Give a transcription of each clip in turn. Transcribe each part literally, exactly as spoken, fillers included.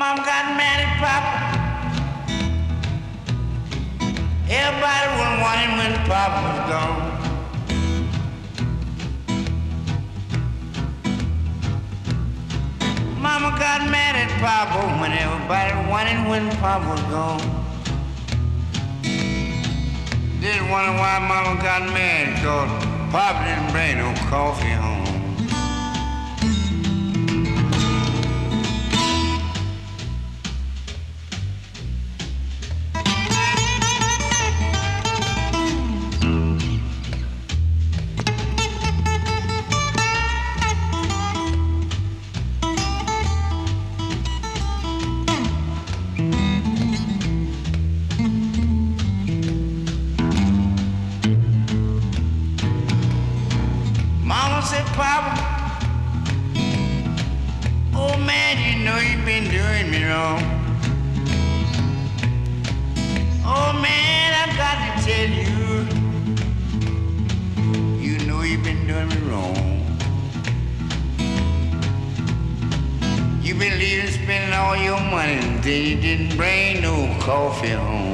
Mom got mad at Papa. Everybody was wanting when Papa was gone. Mama got mad at Papa when everybody wanted when Papa was gone. Didn't wonder why Mama got mad, cause Papa didn't bring no coffee home. Papa, oh man, you know you've been doing me wrong. Oh man, I got to tell you, you know you've been doing me wrong. You've been leaving, spending all your money, and then you didn't bring no coffee home.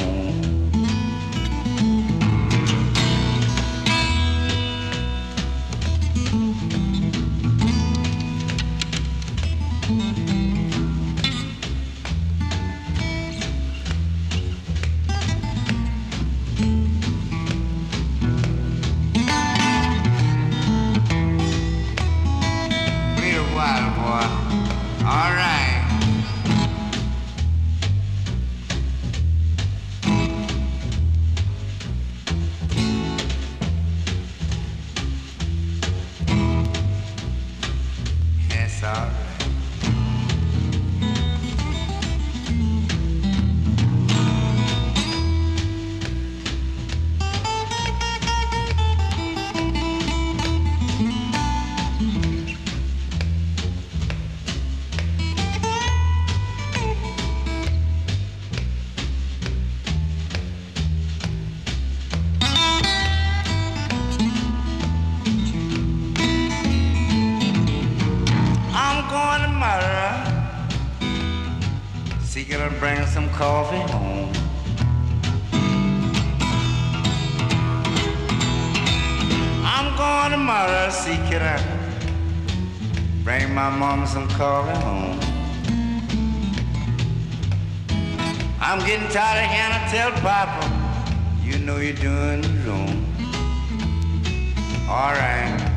All right. That's all right. Going tomorrow, see, gonna bring some coffee home. I'm going tomorrow, see, can I bring my mama some coffee home? I'm getting tired of hearing her tell Papa, you know you're doing wrong. All right.